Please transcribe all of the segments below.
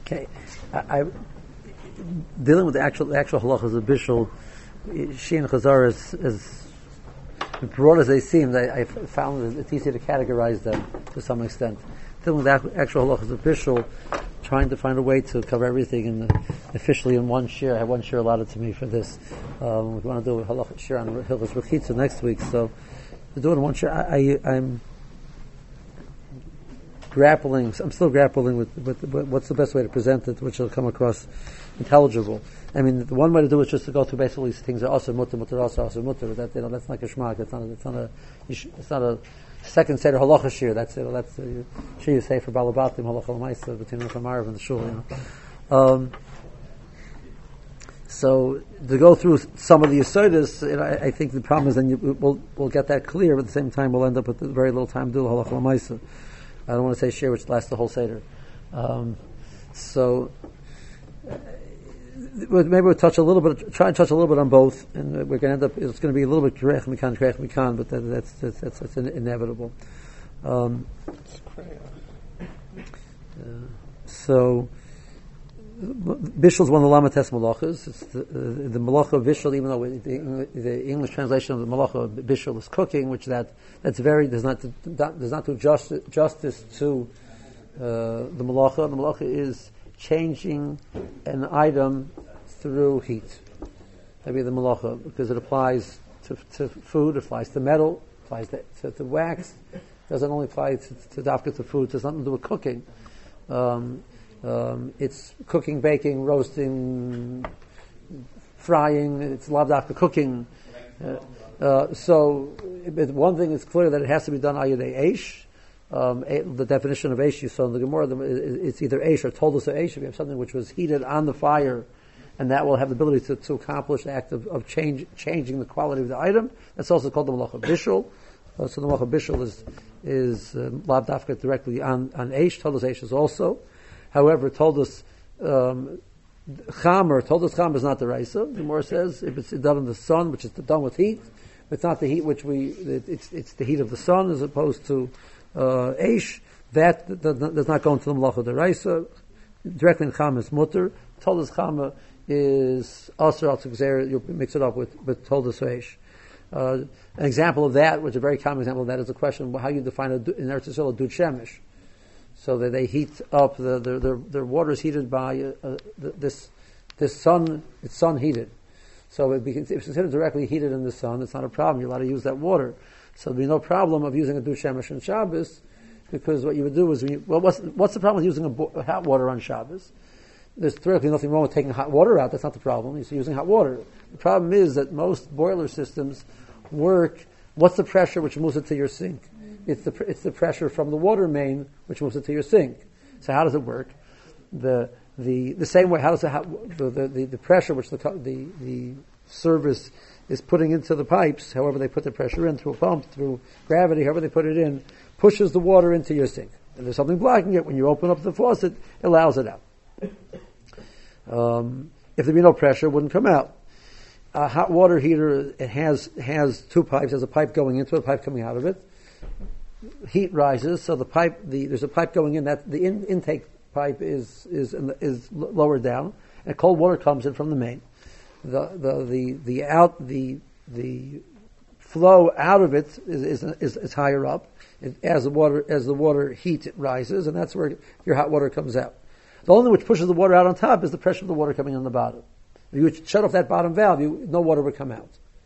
Okay, I dealing with the actual halachas of Bishul, Shi and Chazar is broad as they seem. I found it's easy to categorize them to some extent. Dealing with the actual halachas of Bishul, trying to find a way to cover everything officially in one share. I have one share allotted to me for this. We want to do a halachas share on Hilchos Rechitza next week, so to do it in one share, I'm still grappling with what's the best way to present it, which will come across intelligible. I mean, the one way to do it is just to go through basically things that are also mutter, also mutter. That that's not geschmack. It's not a second seder halacha shir. That's shir you say for balabatim halacha l'maisa between the Marav and the shul. So to go through some of the yesodis, I think the problem is then we'll get that clear. But at the same time, we'll end up with very little time to do the halacha l'maisa. I don't want to say shir which lasts the whole seder. Maybe we'll touch a little bit, try and touch a little bit on both, and we're going to end up. It's going to be a little bit krech mikan, but that's inevitable. So Bishul is one of the Lamates malachas. It's the malacha of Bishul, even though the English translation of the malacha of Bishul is cooking, which that's very does not do justice to the malacha. The malacha is changing an item through heat. Maybe the malacha, because it applies to food, it applies to metal, it applies to wax. It doesn't only apply to dafka to food. It has nothing to do with cooking. It's cooking, baking, roasting, frying. It's lavdafka cooking. So one thing is clear that it has to be done ayudei eish. The definition of eish you saw in the Gemara, it's either eish or toldus of eish. If you have something which was heated on the fire, and that will have the ability to accomplish the act of changing the quality of the item. That's also called the malacha bishul. So the malacha bishul is lav dafka directly on eish. Toldus eish is also. However, toldus chamer is not the raisa. The Gemara says if it's done in the sun, which is done with heat, it's not the heat which it's the heat of the sun as opposed to eish. That does not go into the malacha deraisa. Directly in chama is mutter. Toldus chama is asur al tzigzer. You mix it up with toldus eish. An example of that, which is a very common example of that, is the question how you define in Eretz Yisrael a dud shemesh. So that they heat up their water is heated by this sun. It's sun heated. So if it's considered directly heated in the sun, it's not a problem. You're allowed to use that water. So there'd be no problem of using a dud shemesh on Shabbos, because what you would do is what's the problem with using hot water on Shabbos? There's theoretically nothing wrong with taking hot water out. That's not the problem. You're using hot water. The problem is that most boiler systems work. What's the pressure which moves it to your sink? It's the pressure from the water main which moves it to your sink. So how does it work? The same way. How does the pressure which the service is putting into the pipes, however they put the pressure in through a pump, through gravity, however they put it in, pushes the water into your sink. And there's something blocking it. When you open up the faucet, it allows it out. If there be no pressure, it wouldn't come out. A hot water heater, it has two pipes. There's a pipe going into it, a pipe coming out of it. Heat rises, so there's a pipe going in. That the intake pipe is lower down, and cold water comes in from the main. The flow out of it is higher up. As the water heat it rises, and that's where your hot water comes out. The only which pushes the water out on top is the pressure of the water coming on the bottom. If you would shut off that bottom valve, no water would come out.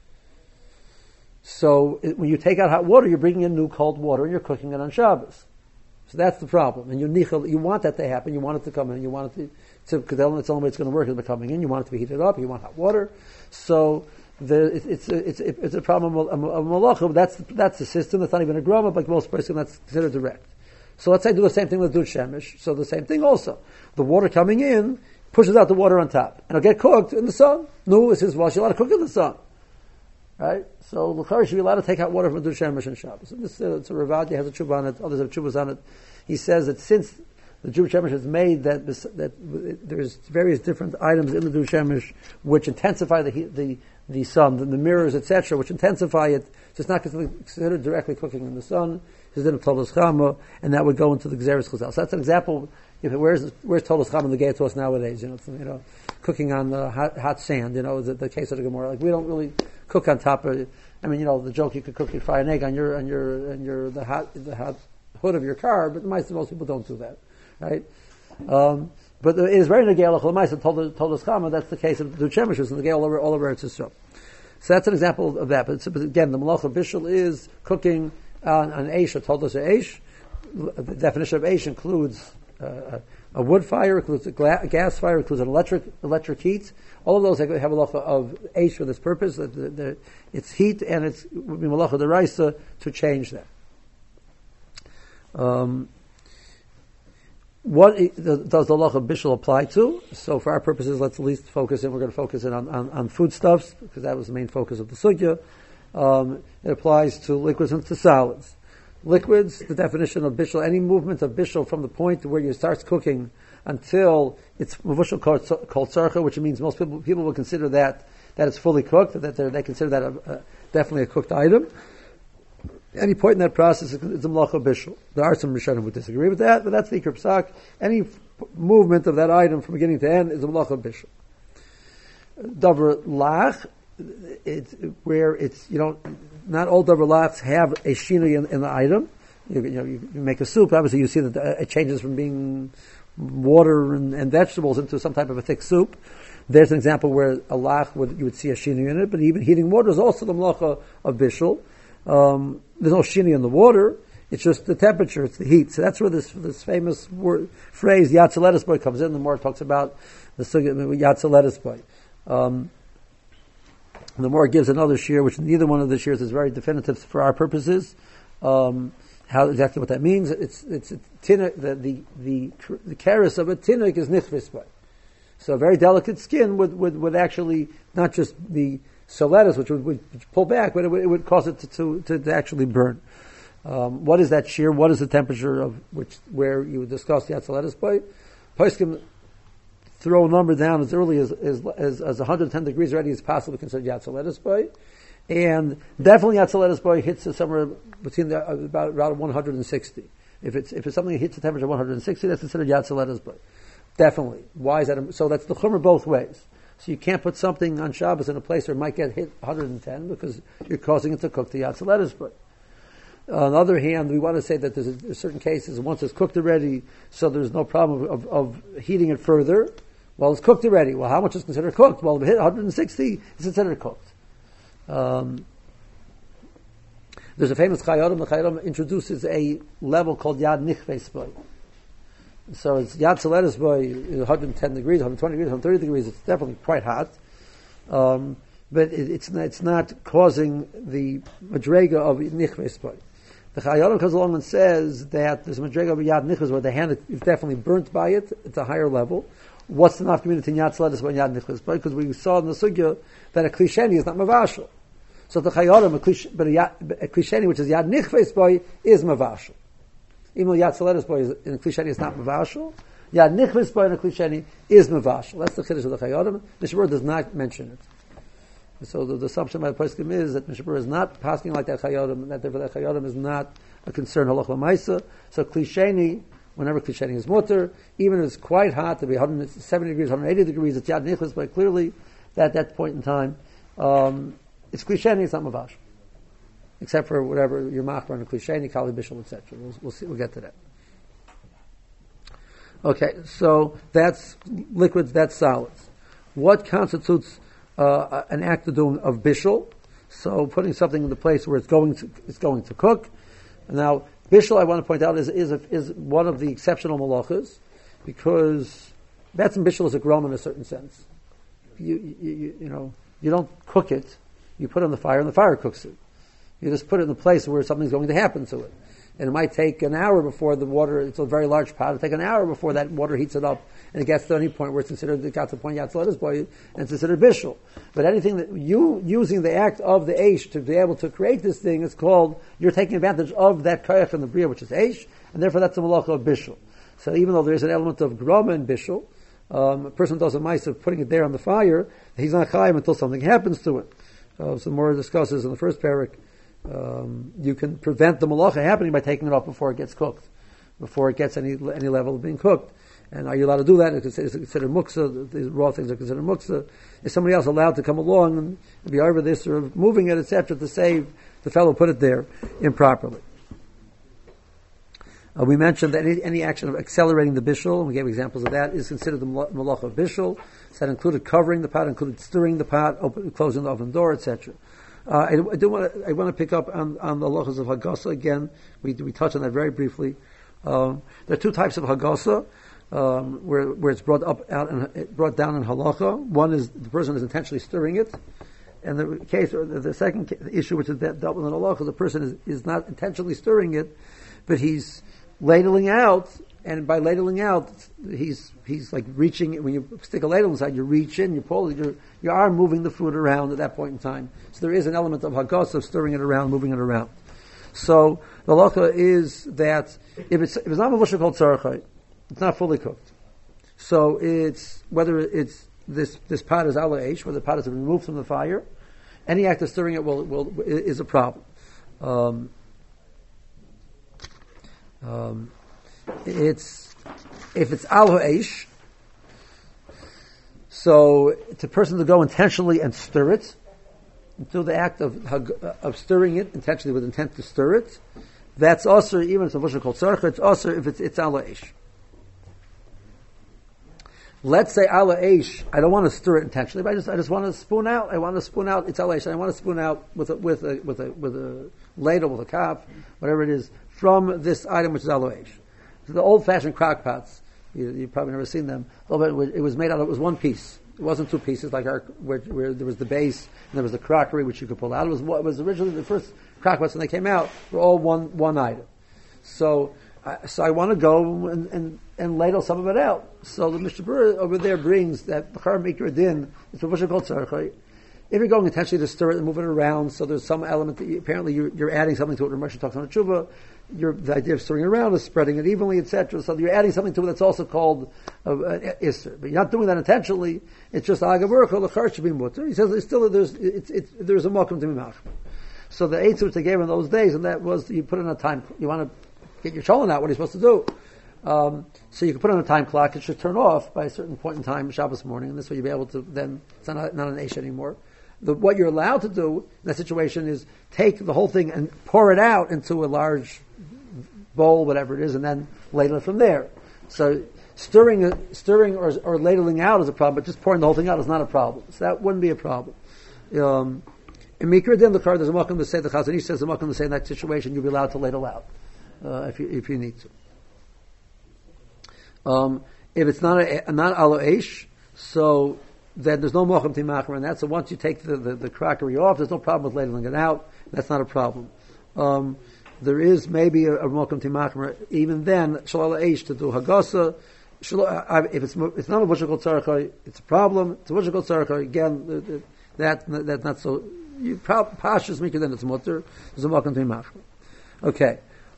So when you take out hot water, you're bringing in new cold water and you're cooking it on Shabbos. So that's the problem. And you want that to happen. You want it to come in. You want it to because that's the only way it's going to work is by coming in. You want it to be heated up. You want hot water. So it's a problem of malacha. That's the system. That's not even a grama, but most person that's considered direct. So let's say do the same thing with dud shemesh. So the same thing also. The water coming in pushes out the water on top, and it'll get cooked in the sun. No, it says, well, you're allowed to cook in the sun, right? So l'chari should be allowed to take out water from dud shemesh and Shabbos. And this it's a Ravadia has a tshuva on it. Others have tshuvas on it. He says that since the dud shemesh has made that there's various different items in the dud shemesh which intensify the heat, the sun, the mirrors, etc., which intensify it. So it's not considered directly cooking in the sun. is in a Tolos Chama, and that would go into the Gzeres Chazal. So that's an example. Where's Tolos Chama in the Gay to us nowadays? Cooking on the hot sand. The case of the Gemara. Like we don't really cook on top of. The joke you could fry an egg on the hot hood of your car, but most people don't do that, right? But it is very negay alach l'maisa Tolos Chama. That's the case of the Duchemishes and the Gay all over Eretz Yisrael. So that's an example of that. But again, the Malacha Bishul is cooking on Eish, or Tolos Eish. The definition of Eish includes a wood fire, includes a gas fire, includes an electric heat. All of those have a Malacha of Eish for this purpose. It's heat, and it's Malacha D'Oraisa to change that. What does the Malacha Bishul apply to? So for our purposes, let's at least focus in. We're going to focus in on foodstuffs, because that was the main focus of the Sugya. It applies to liquids and to solids. Liquids, the definition of Bishul, any movement of Bishul from the point where you start cooking until it's Mavushal called Tzarcha, which means most people will consider that it's fully cooked, that they consider that definitely a cooked item. Any point in that process is a Malacha Bishul. There are some Rishonim who would disagree with that, but that's the Ikar Psak. Any movement of that item from beginning to end is a Malacha Bishul. Davar Lach, not all Davar Lachs have a Shinui in the item. You make a soup, obviously you see that it changes from being water and vegetables into some type of a thick soup. There's an example where a Lach you would see a Shinui in it, but even heating water is also the Malacha of Bishul. There's no shini in the water. It's just the temperature. It's the heat. So that's where this famous phrase "Yatzeletis boy" comes in. The more it talks about the sugya Yatzeletis boy. The more it gives another shear, which neither one of the shears is very definitive for our purposes. How exactly what that means? It's a tinnik. The keres of a tinnik is nichvis boy. So a very delicate skin would actually not just be soletas, which would pull back, but it would cause it to actually burn. What is that shear? What is the temperature of where you would discuss the Yatzeletis by? Poskim throw a number down as early as 110 degrees already is possible to consider Yatzeletis by, and definitely Yatzeletis by hits somewhere between about 160. If it's something that hits a temperature of 160, that's considered Yatzeletis by. Definitely. Why is that? So that's the chumrah both ways. So you can't put something on Shabbos in a place where it might get hit 110 because you're causing it to cook the Yatzeletis. But on the other hand, we want to say that there's certain cases once it's cooked already, so there's no problem of heating it further. Well, it's cooked already. Well, how much is considered cooked? Well, if it hit 160, it's considered cooked. There's a famous Chayyim. The Chayyim introduces a level called Yad Nichves Boy. So it's Yatzeletis by 110 degrees, 120 degrees, 130 degrees. It's definitely quite hot, but it's not causing the madrega of nichves by. The Chayyim comes along and says that there's a madrega of yad nichves where the hand is definitely burnt by it. It's a higher level. What's the nafka between Yatzeletis by yad nichves by? Because we saw in the sugya that a klisheni is not mavashel. So the Chayyim, but a klisheni which is yad nichves by is mavashel. Even though Yatzeletis boy in a klisheni is not mavashel, Yad Nichves boy in a klisheni is mavashel. That's the chiddush of the Chayyim. Mishabur does not mention it. So the assumption by the poskim is that Mishabur is not passing like that Chayyim, that therefore that Chayyim is not a concern halach l'maisa. So klisheni, whenever klisheni is mutter, even if it's quite hot, to be 170 degrees, 180 degrees, it's Yad Nichves boy. Clearly, at that point in time, it's klisheni, it's not mavashel. Except for whatever your machbar and a klisheni, kali bishul, etc. We'll see. We'll get to that. Okay, so that's liquids, that's solids. What constitutes an act of doing of bishul? So putting something in the place where it's going to cook. Now, bishul, I want to point out, is one of the exceptional malachas, because that's in bishul is a grom in a certain sense. You don't cook it. You put it on the fire, and the fire cooks it. You just put it in a place where something's going to happen to it. And it might take an hour before the water, it's a very large pot, it'll take an hour before that water heats it up and it gets to any point where it's considered, it got to the point Yatzeletis boy, and it's considered bishul. But anything that using the act of the eish to be able to create this thing is called, you're taking advantage of that koyach from the bria, which is eish, and therefore that's a malacha of bishul. So even though there's an element of groma in bishul, a person does a mice of putting it there on the fire, he's not chayim until something happens to it. So the more it discusses in the first parak, You can prevent the malacha happening by taking it off before it gets cooked, before it gets any level of being cooked. And are you allowed to do that? Is it considered muksa? The raw things are considered muksa. Is somebody else allowed to come along and be over this or moving it, etc., to save the fellow who put it there improperly? We mentioned that any action of accelerating the bishul, and we gave examples of that, is considered the malacha of bishul. So that included covering the pot, included stirring the pot, closing the oven door, etc. I want to pick up on the halachas of hagasa again. We touched on that very briefly. There are two types of hagasa. Where it's brought down in halacha. One is the person is intentionally stirring it, and the second issue, which is dealt with in halacha, the person is not intentionally stirring it, but he's ladling out, and by ladling out, he's like reaching. When you stick a ladle inside, you reach in, you pull, you are moving the food around at that point in time. So there is an element of hagasa, of stirring it around, moving it around. So the halacha is that if it's not mavushal called tzarachai, it's not fully cooked. So whether it's this pot is ala eish, whether the pot is removed from the fire, any act of stirring it is a problem. If it's ala eish, so it's a person to go intentionally and stir it, do the act of stirring it intentionally with intent to stir it. That's also, even if it's a vushah called tzarcha, it's also if it's ala eish. Let's say ala eish, I don't want to stir it intentionally, but I just want to spoon out. I want to spoon out. It's ala eish. I want to spoon out with a ladle, with a cup, whatever it is, from this item which is ala eish. So the old-fashioned crock pots, you've probably never seen them. It was made out of, it was one piece. It wasn't two pieces like where there was the base and there was the crockery which you could pull out. It was originally the first crock pots when they came out were all one item. So I want to go and ladle some of it out. So the Mishnah Berurah over there brings that B'char Mikra Din, it's a Vushah called Tzarcha. If you're going intentionally to stir it and move it around, so there's some element that apparently you're adding something to it. Ramesh talks on a tshuva. The idea of stirring it around is spreading it evenly, etc. So you're adding something to it that's also called Isser. But you're not doing that intentionally. It's just Agaburcha, L'char should be mutter. He says there's a mokum to be machmer. So the eitzah which they gave in those days, and that was you put in a time. You want to get your cholent out. What are you supposed to do? So you can put on a time clock. It should turn off by a certain point in time, Shabbos morning, and this way you'll be able to then. It's not an eish anymore. What you're allowed to do in that situation is take the whole thing and pour it out into a large bowl, whatever it is, and then ladle it from there. So stirring or ladling out is a problem, but just pouring the whole thing out is not a problem. So that wouldn't be a problem. In Mikra Din L'char, there's a makom to say, the Chazon Ish says a makom to say in that situation you'll be allowed to ladle out if you need to. If it's not ala eish, so then there's no mocham timachmer in that. So once you take the crockery off, there's no problem with ladling it out. That's not a problem. There is maybe a mocham timachmer. Even then, shalala eish to do hagasa. If it's not a vushah called tzarcha, it's a problem. It's a vushah called tzarcha. Again, that's not so. You pashas mikra, then it's mutter. There's a mocham timachmer. Okay.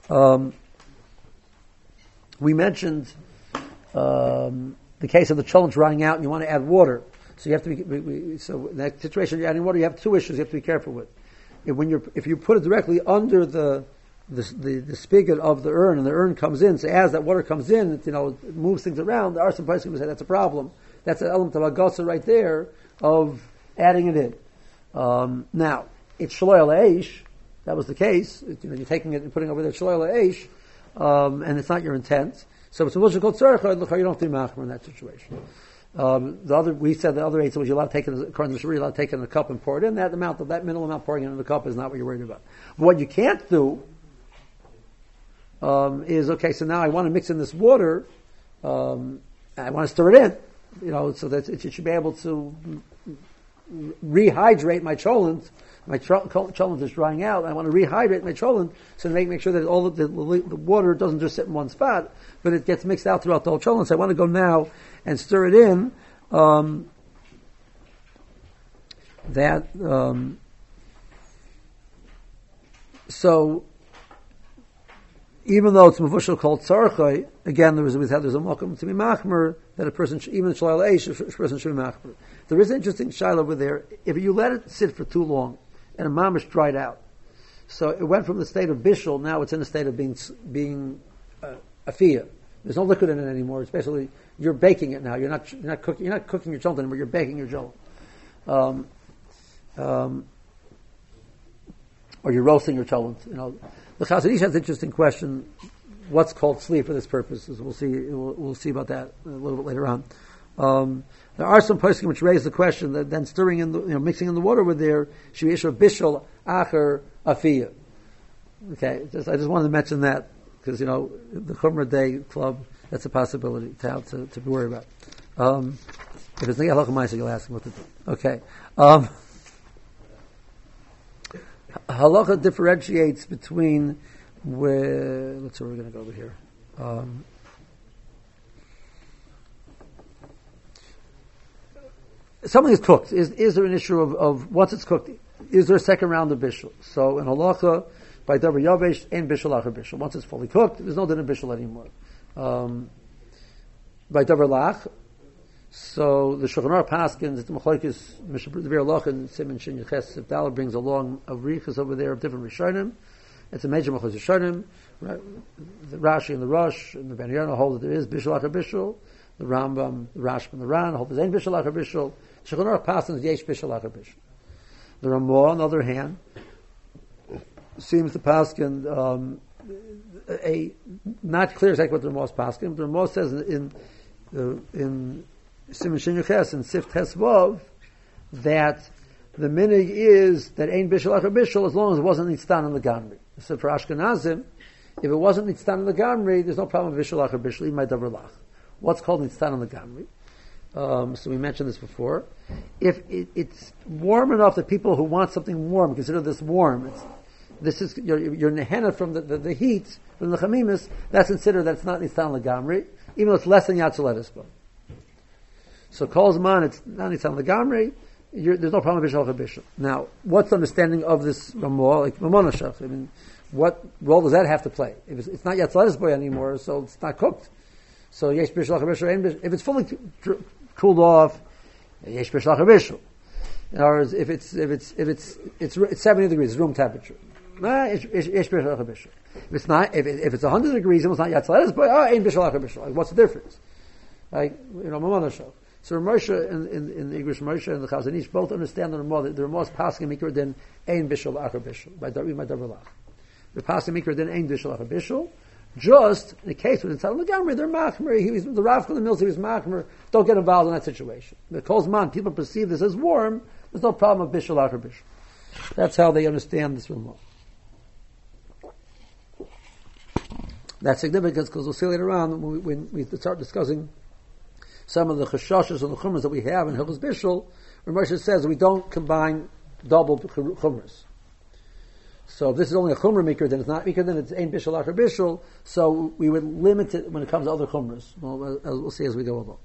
We mentioned the case of the cholent running out, and you want to add water. So you have to be. So in that situation, you're adding water. You have two issues you have to be careful with. If you put it directly under the spigot of the urn, and the urn comes in, so as that water comes in, it moves things around. There are some places who say that's a problem. That's an element of agasa right there of adding it in. Now it's shloil eish. That was the case. You're taking it and putting it over there shloil eish, and it's not your intent. So it's a vushah called tzarcha. You don't have to be machmer in that situation. We said the other eight, so was you're allowed to take it, according to the Shari, you're allowed to take it in a cup and pour it in. That minimal amount pouring it in the cup is not what you're worried about. But what you can't do is, okay, so now I want to mix in this water, I want to stir it in, so that it should be able to rehydrate my cholent. My cholent is drying out. I want to rehydrate my cholent, so to make sure that all the water doesn't just sit in one spot, but it gets mixed out throughout the whole cholent. So I want to go now and stir it in. So even though it's mavushal called tzarcha, again there's a mokum to be machmer that a person even shalal eish a person should be machmer. There is an interesting shaila over there. If you let it sit for too long and a mamish dried out, So it went from the state of bishul, now it's in the state of being afiyah. There's no liquid in it anymore. Especially you're baking it now. You're not cooking your cholent anymore. You're baking your cholent, or you're roasting your cholent. The Chazon Ish has an interesting question. What's called sleep for this purpose? We'll see. We'll see about that a little bit later on. There are some poskim which raise the question that then stirring in mixing in the water with their shviyisha bishul acher afiyah. Okay, I just wanted to mention that because the Chumrah Day Club, that's a possibility to be worried about. If it's the halacha ma'aser, you'll ask him what to do. Okay. Halacha differentiates between let's see where we're going to go over here. Something is cooked. Is there an issue of once it's cooked? Is there a second round of bishul? So in halacha, by davar yavesh and bishul acher bishul. Once it's fully cooked, there's no din of bishul anymore. By davar lach, so the Shulchan Aruch paskins, the Machlokes, the Be'er Loch and Siman Shin Yches Sifdala brings along of riches over there of different Rishonim. It's a major Machlokes Rishonim. Right? The Rashi and the Rosh and the Ben Yonah hold that there is bishul acher bishul. The Rambam, the Rashba and the Ran hold there's ein bishul acher bishul. Shulchan Aruch paskins yesh bishul acher bishul. The Ramah, on the other hand, seems to paskin a not clear exactly what the Ramah is paskin. The Ramah says in Siman Shin Yches and Sif Tesvav that the minig is that ein bishul acher bishul as long as it wasn't nitztan in the gamri. So for Ashkenazim, if it wasn't nitztan in the gamri, there's no problem with bishul acher bishul even by davar lach. What's called nitztan in the gamri? So we mentioned this before. If it's warm enough that people who want something warm consider this warm, this is you're nehena from the heat from the chamimus. That's considered that it's not nitztan legamri, even though it's less than yatzel edisba. So kol zman it's not nitztan legamri. There's no problem with bishul acher bishul. Now, what's the understanding of this Ramah, like Mamona Shach? I mean, what role does that have to play? If it's not yatzel edisba anymore, so it's not cooked. So yesh bishul acher bishul. If it's fully cooled off, yesh bishul acher bishul. In other words, if it's 70 degrees, it's room temperature. Yesh bishul acher bishul. If it's not, if it's 100 degrees, it's not yatzel edisba. Ein bishul acher bishul. Like, what's the difference? Like Mamona Shach. So Moshe in the English Moshe and the Chazon Ish both understand the Ramah is passing mikra din ein bishul acher bishul by davar lach. The passing mikra din ein bishul acher bishul. Just in the case when it's out of the gamri, they're machmer. He was the Rav from the Mills. He was machmer. Don't get involved in that situation. The Kolzman, people perceive this as warm. There's no problem of bishul acher bishul. That's how they understand this Ramah. That's significant because we'll see later on when we start discussing some of the chashashas and the chumras that we have in Hilchos Bishul, where Moshe says we don't combine double chumras. So if this is only a chumra mikra, then it's not mikra, then it's ein bishul acher bishul. So we would limit it when it comes to other chumras. We'll see as we go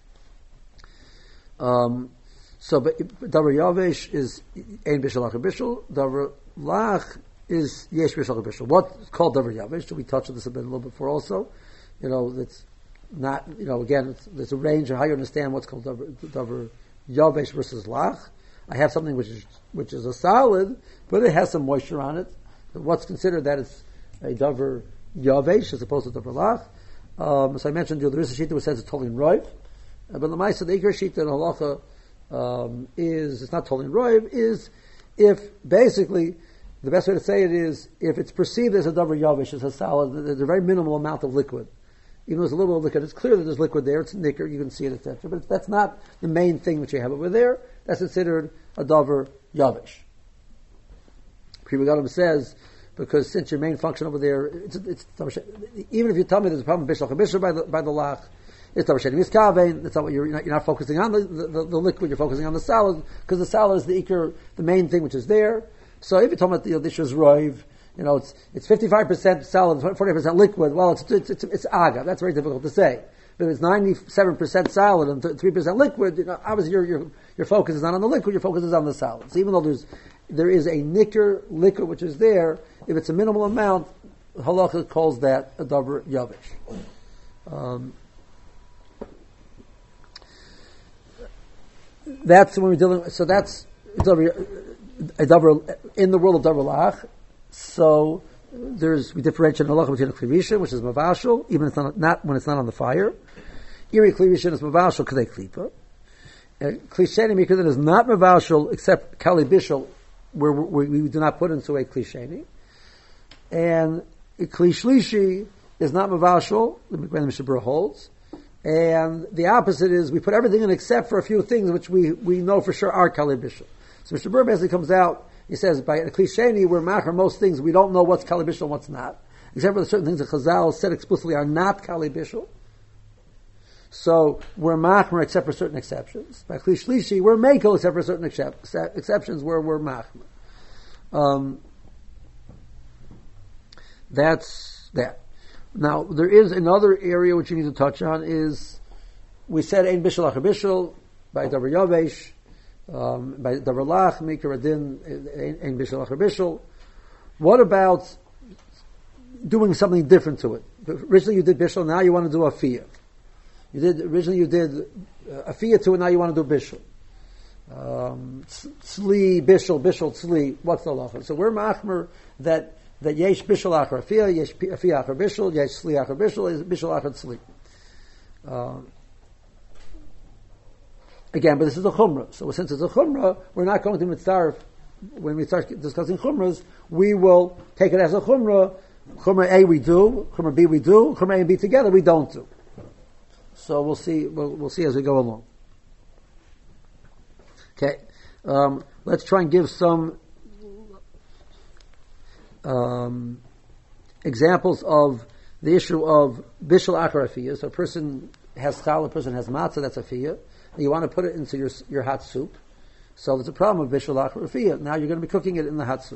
along. But davar yavesh is ein bishul acher bishul. Davar lach is yesh bishul acher bishul. What's called davar yavesh? We touched on this a little bit before also. That's not, again, there's a range of how you understand what's called davar yavesh versus lach. I have something which is a solid, but it has some moisture on it. What's considered that it's a davar yavesh as opposed to davar lach. So I mentioned there is a shita which says it's totally in roiv, but the ma'aseh the ikar shita in halacha is it's not totally in roiv. Is if basically the best way to say it is if it's perceived as a davar yavesh as a solid, there's a very minimal amount of liquid. Even though there's a little bit of liquid, it's clear that there's liquid there. It's nicker, you can see it, etc. But that's not the main thing that you have over there. That's considered a davar yavesh. Pri Megadim says, because since your main function over there, it's even if you tell me there's a problem with bishul acher bishul by the lach, it's davar sheni miskavein. That's not what you're not focusing on the liquid. You're focusing on the salad because the salad is the main thing which is there. So if you tell me that the dish is roiv, it's 55% solid, 40% liquid. Well, it's aga. That's very difficult to say. But if it's 97% solid and 3% liquid, obviously your focus is not on the liquid. Your focus is on the solid. So even though there is a nicker liquid which is there, if it's a minimal amount, halacha calls that a davar yavesh. That's when we're dealing. So that's a davar in the world of davar lach. So we differentiate in halacha between a kli rishon, which is mavashal, even if it's not when it's not on the fire. Iri kli rishon is mavashal kadei klipa. Kli sheni mikra that is not mavashal except kali bishul, where we do not put into a kli sheni. And kli shlishi is not mavashal, the Mishabura holds. And the opposite is we put everything in except for a few things which we know for sure are kali bishul. So Mishabura basically comes out, he says, by a kli sheni, we're machar most things, we don't know what's kali bishul and what's not. Except for the certain things that Chazal said explicitly are not kali bishul. So we're machmer except for certain exceptions. By kli shlishi, we're mekel except for certain exceptions where we're machmer. That's that. Now there is another area which you need to touch on. Is we said ein bishul achar bishul by davar yavesh, by davar lach mikra adin ein bishul achar bishul. What about doing something different to it? Originally you did bishul, now you want to do afiyah. Originally you did afiyah to it, now you want to do bishul. Tzli, bishul, tzli. What's the halacha? So we're machmer that yesh bishul achar afiyah, yesh afiyah achar bishul, yesh tzli achar bishul, yesh bishul achar tzli. Again, but this is a chumrah. So since it's a chumrah, we're not going to mitzaref. When we start discussing chumras, we will take it as a chumrah. Chumrah A we do, chumrah B we do, chumrah A and B together we don't do. So we'll see. We'll see as we go along. Okay, let's try and give some examples of the issue of bishul achar afiyah. So a person has chal, a person has matzah, that's afiyah. You want to put it into your hot soup. So there's a problem with bishul achar afiyah. Now you're going to be cooking it in the hot soup.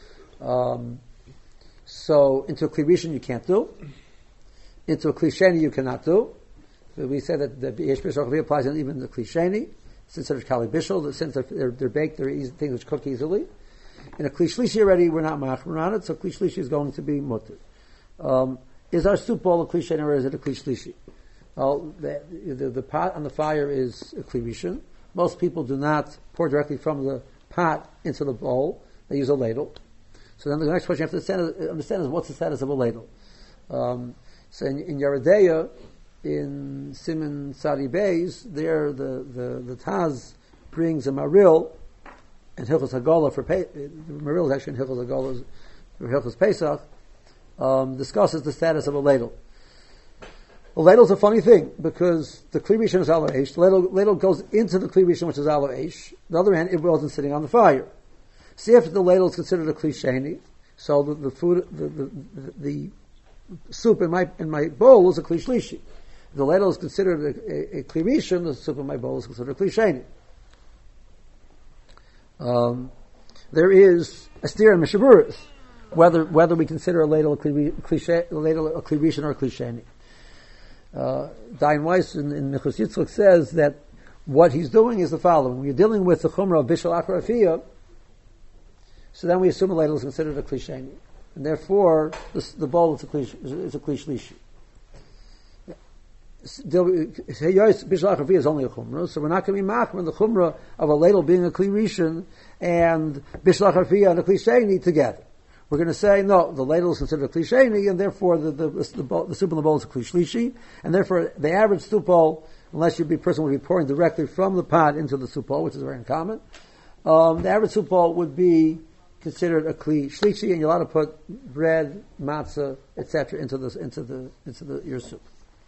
So into a kli rishon you can't do. Into a kli sheni you cannot do. We said that the yesh bishul achar afiyah applies even the kli sheni. Since they're kali bishul, since they're baked, they're easy, things which cook easily. In a kli shlishi already, we're not machmer on it, so kli shlishi is going to be mutter. Is our soup bowl a kli sheni or is it a kli shlishi? Well, the pot on the fire is a kli rishon. Most people do not pour directly from the pot into the bowl. They use a ladle. So then the next question you have to understand is what's the status of a ladle? So in Yeredeya, in Siman Sadi Beis, there the Taz brings a maril and Hilchos Hagolah for the maril is actually in Hilchos Hagolah for Hilchos Pesach, discusses the status of a ladle. A ladle is a funny thing because the kli rishon is ala eish. The ladle goes into the kli rishon, which is ala eish. On the other hand, it wasn't sitting on the fire. See if the ladle is considered a kli sheni. So the food, the soup in my bowl is a kli shlishi. If the ladle is considered a kli rishon, the soup in my bowl is considered a kli sheni. There is a steer in Mishaburas whether we consider a ladle a kli rishon or a kli sheni. Dayan Weiss in Nechus Yitzchak says that what he's doing is the following: when you're dealing with the chumrah of bishul achar afiyah, so then we assume a ladle is considered a kli sheni, and therefore the bowl is a kli shlishi. Bishul achar afiyah is only a chumrah, so we're not going to be machmer in the chumrah of a ladle being a kli rishon and bishul achar afiyah and a kli sheni together. We're going to say, no, the ladle is considered a kli sheni, and therefore the soup in the bowl is a kli shlishi, and therefore the average soup bowl, unless you be person would be pouring directly from the pot into the soup bowl, which is very uncommon, the average soup bowl would be considered a kli shlishi, and you're allowed to put bread, matzah, etc. into your soup.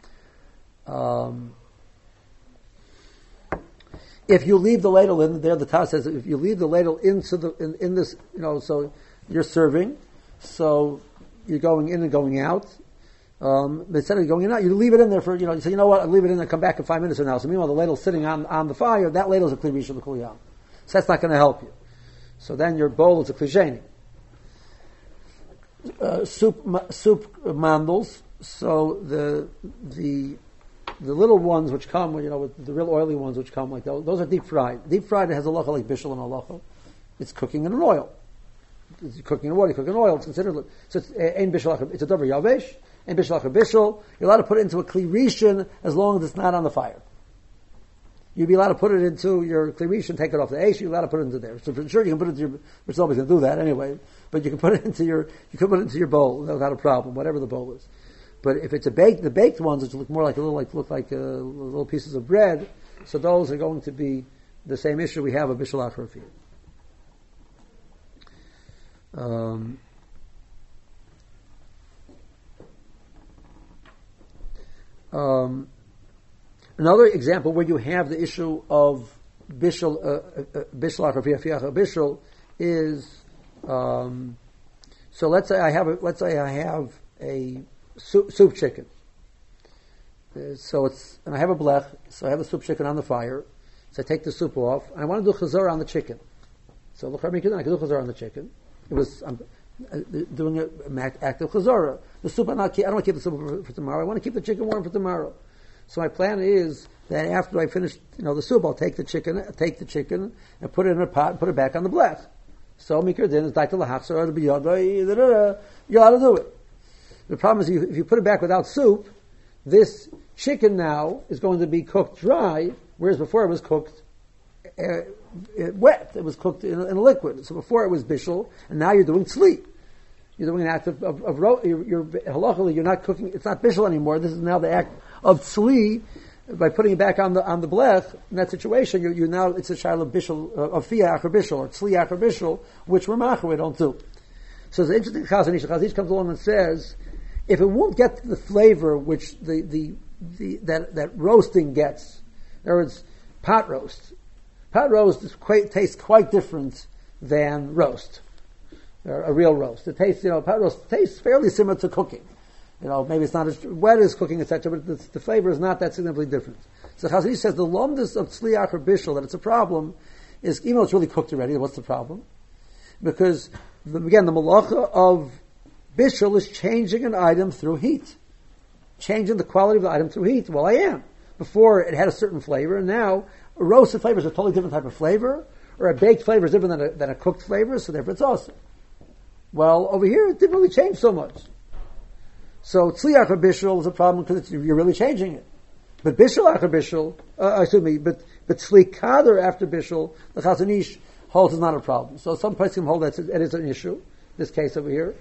If you leave the ladle in there, the Taz says if you leave the ladle into in this, so you're serving, so you're going in and going out. But instead of going in and out, you leave it in there for, you say, what, I'll leave it in there, come back in 5 minutes from now. So meanwhile, the ladle's sitting on the fire, that ladle's a kli rishon l'kul yom. So that's not going to help you. So then your bowl is a kli sheni. Soup mandals, so the little ones which come, with the real oily ones which come like those are deep fried. Deep fried has a halacha like bishul and halacha. It's cooking in an oil. It's cooking in water, cooking in oil. It's considered, so it's ein bishul achar, it's a davar yavesh, ein bishul achar bishul. You're allowed to put it into a kli rishon as long as it's not on the fire. you'd be allowed to put it into your klirish and take it off the eish. You're allowed to put it into there. So for sure you can put it into your, which nobody's going to do that anyway. But you can put it into your bowl without a problem, whatever the bowl is. But if it's the baked ones, which look more like little pieces of bread, so those are going to be the same issue we have of bishul achar afiyah. Another example where you have the issue of bishul achar bishul is so let's say I have a soup chicken. And I have a blech, so I have the soup chicken on the fire. So I take the soup off, and I want to do chazor on the chicken. So look, I can do chazor on the chicken. I'm doing an act of chazorah. The soup, I don't want to keep the soup for tomorrow. I want to keep the chicken warm for tomorrow. So my plan is that after I finish, the soup, I'll take the chicken and put it in a pot and put it back on the blech. So mikir din is back to lahachzor or biyada. You're allowed to do it. The problem is if you put it back without soup, this chicken now is going to be cooked dry, whereas before it was cooked wet. It was cooked in a liquid. So before it was bishul, and now you're doing tzli. You're doing an act of halachically, you're not cooking. It's not bishul anymore. This is now the act of tzli by putting it back on the blech. In that situation, you now it's a shaila of bishul of fiyah achar bishul or tzli achar bishul, which we're macher we don't do. So it's interesting. Chazon Ish comes along and says, if it won't get the flavor which that roasting gets, in other words, pot roast tastes quite different than roast, or a real roast. It tastes, pot roast tastes fairly similar to cooking. Maybe it's not as wet as cooking, etc., but the flavor is not that significantly different. So Chazon Ish says the lomdus of tzli achar bishul, that it's a problem, is even though it's really cooked already. What's the problem? Because the malacha of bishul is changing an item through heat. Changing the quality of the item through heat. Well, I am. Before it had a certain flavor, and now a roasted flavor is a totally different type of flavor, or a baked flavor is different than a cooked flavor, so therefore it's awesome. Well, over here it didn't really change so much. So tzli achar bishul is a problem because you're really changing it. But bishul achar bishul, but tzli kader after bishul, the Chazon Ish holds is not a problem. So some places can hold that it is an issue. This case over here.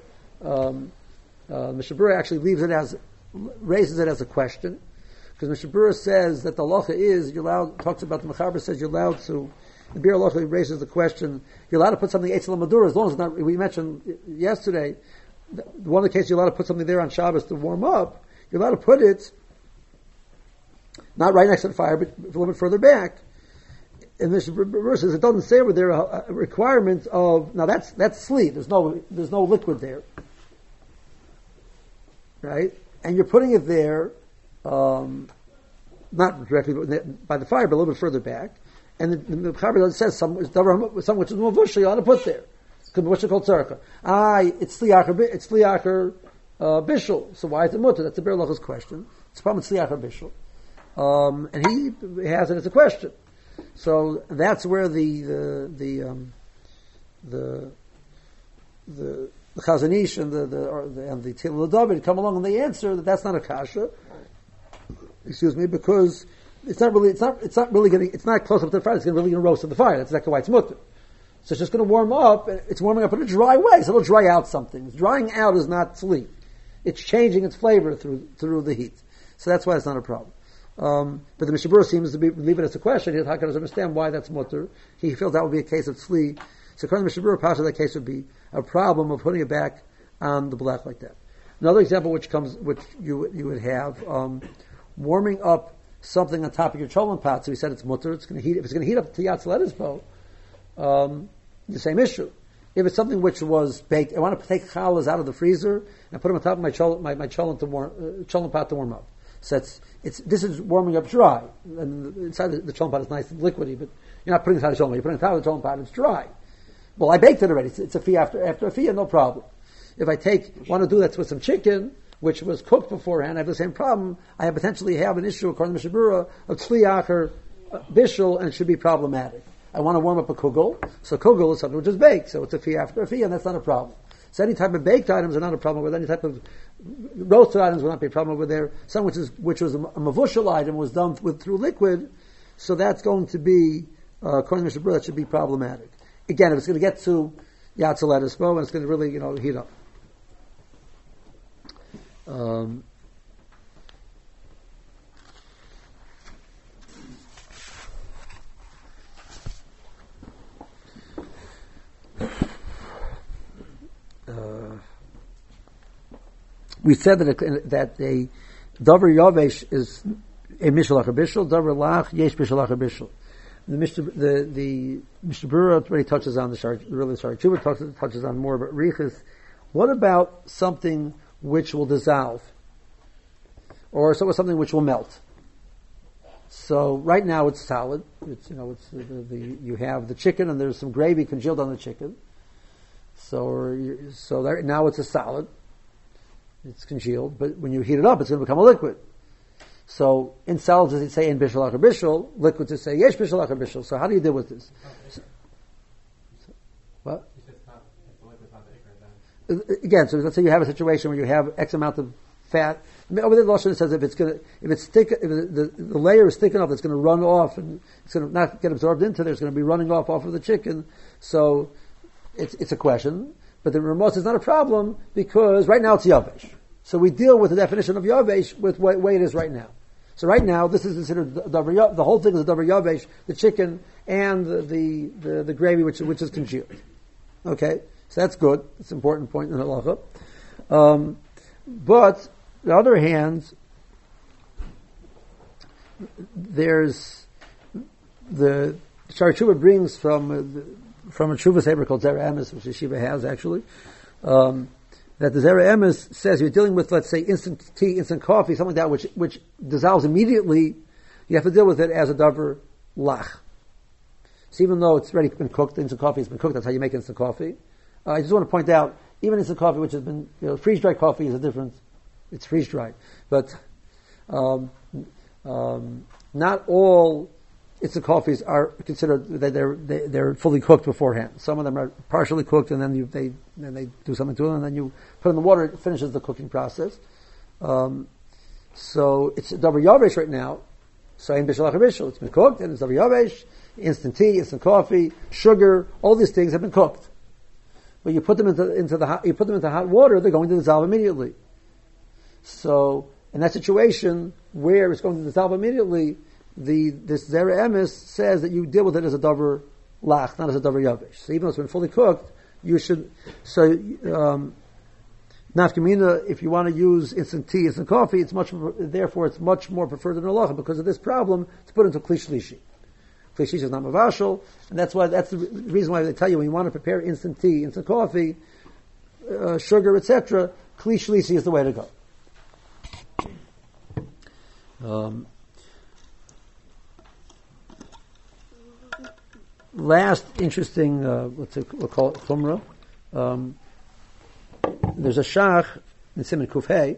Mishnah Berurah actually raises it as a question, because Mishnah Berurah says that the halacha is talks about the Mechaber says you're allowed to. The Bir halacha raises the question, you're allowed to put something eitzel madura as long as it's not. We mentioned yesterday, one of the cases you're allowed to put something there on Shabbos to warm up. You're allowed to put it not right next to the fire, but a little bit further back. And Mishnah Berurah says it doesn't say over there a requirement of now that's sleep. There's no liquid there, right? And you're putting it there, not directly by the fire, but a little bit further back. And the Mechaber says some which is mavushal you ought to put there. What's it called tzarcha? It's tzli achar bishul. So why is it mutter? That's the Bir Halacha's question. It's a problem with tzli achar bishul, and he has it as a question. So that's where the Chazon Ish and the Tilul David come along and they answer that that's not a kasha. Excuse me, because it's not close up to the fire. It's really going to roast on the fire. That's exactly why it's mutter. So it's just going to warm up. It's warming up in a dry way, so it'll dry out something. Drying out is not tzli. It's changing its flavor through the heat. So that's why it's not a problem. But the Mishnah Berurah seems to leave it as a question. He doesn't understand why that's mutter. He feels that would be a case of tzli. So according to Mishnah Berurah, Pasha, that case would be a problem of putting it back on the blech like that. Another example which you would have, warming up something on top of your cholent pot. So he said it's mutter. It's going to heat. If it's going to heat up to Yatz Lettuce bowl, the same issue. If it's something which was baked, I want to take challahs out of the freezer and put them on top of my cholent pot to warm up. So this is warming up dry, and inside the cholent pot is nice and liquidy, but you're not putting it inside the cholent pot. You're putting it on top of the cholent pot, it's dry. Well, I baked it already. It's a fiyah after a fiyah, no problem. If I want to do that with some chicken, which was cooked beforehand, I have the same problem. I potentially have an issue, according to Mishnah Berurah, of tzli achar bishul, and it should be problematic. I want to warm up a kugel, so kugel is something which is baked, so it's a fiyah after a fiyah, and that's not a problem. So any type of baked items are not a problem with. Any type of roasted items will not be a problem over there. Some which was a mavushal item was done through liquid, So that's going to be, according to Mishnah Berurah, that should be problematic. Again, if it's going to get to Yatzel Edispo, and it's going to really, heat up. We said that a davar yavesh is a mishalach bishul, davar lach yesh bishalach bishul. The Mishnah Berurah already touches on the Chuba touches on more about riches. What about something which will dissolve, or something which will melt? So right now it's solid. It's you have the chicken and there's some gravy congealed on the chicken. So now it's a solid. It's congealed, but when you heat it up, it's going to become a liquid. So in solids, does it say in bishul achar bishul? Liquids, it say yesh bishul achar bishul. So how do you deal with this? What? Again, so let's say you have a situation where you have X amount of fat. Over there, the Lashon says if the layer is thick enough, it's going to run off and it's going to not get absorbed into there. It's going to be running off of the chicken. So it's a question. But the Ramos is not a problem because right now it's Yavesh. So we deal with the definition of Yavesh with what way it is right now. So right now, this is considered the whole thing is a Davar Yavesh, the chicken and the gravy which is congealed. Okay? So that's good. It's an important point in halacha. But on the other hand, there's the Shari Tshuva brings from a Tshuva Saber called Zera Emes, which Yeshiva has actually, that the Zera Emes says you're dealing with, let's say, instant tea, instant coffee, something like that, which dissolves immediately. You have to deal with it as a davar lach. So even though it's already been cooked, instant coffee has been cooked. That's how you make instant coffee. I just want to point out, even instant coffee, which has been freeze dried coffee, is a different. It's freeze dried, but not all instant coffees are considered that they're fully cooked beforehand. Some of them are partially cooked, and then they do something to them, and then you put in the water. It finishes the cooking process. So it's davar yavesh right now. So in bishul achar bishul, it's been cooked, and it's davar yavesh. Instant tea, instant coffee, sugar, all these things have been cooked. But you put them into hot water, they're going to dissolve immediately. So in that situation where it's going to dissolve immediately, this Zera Emes says that you deal with it as a davar lach, not as a davar yavesh. So even though it's been fully cooked, you should. So nafkamina, if you want to use instant tea, instant coffee, it's much more preferred than halacha because of this problem to put into kli shlishi. Kli shlishi is not mavashal, and that's the reason why they tell you when you want to prepare instant tea, instant coffee, sugar, etc. Kli shlishi is the way to go. Last interesting, we'll call it chumrah. There's a shach in Siman Kuf Hey,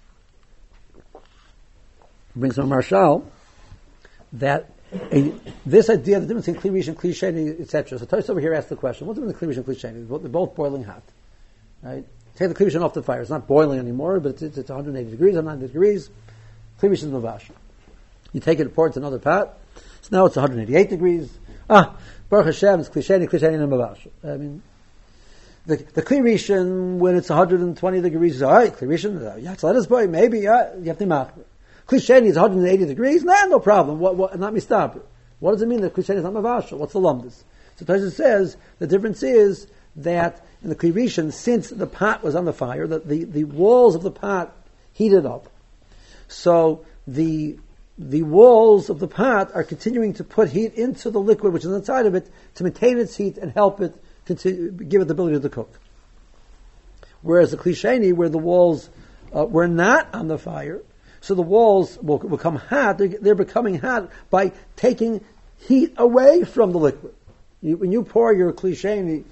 brings from Marshal that this idea, the difference between Kli Rishon, Kli Sheni, etc. So Tosh over here asks the question: what's the difference between Kli Rishon and Kli Sheni? They're both boiling hot, right? Take the Kli Rishon off the fire; it's not boiling anymore, but it's 180 degrees, 190 degrees. Kli Rishon is mavash. You take it, pour it to another pot. So now it's 188 degrees. Baruch Hashem, it's Kli Sheni and mavash. I mean, the Kli Rishon, when it's 120 degrees, is all right. Kli Rishon, yeah, let us boy, maybe, you have to mach. Kli Sheni is 180 degrees, no problem. What? Not me stop. What does it mean that Kli Sheni is not mavash? What's the lumdus? So Tosha says the difference is that in the Kli Rishon, since the pot was on the fire, the walls of the pot heated up. So the walls of the pot are continuing to put heat into the liquid which is inside of it to maintain its heat and help it give it the ability to cook. Whereas the Kli Sheni, where the walls were not on the fire, so the walls will become hot. They're becoming hot by taking heat away from the liquid. When you pour your Kli Sheni,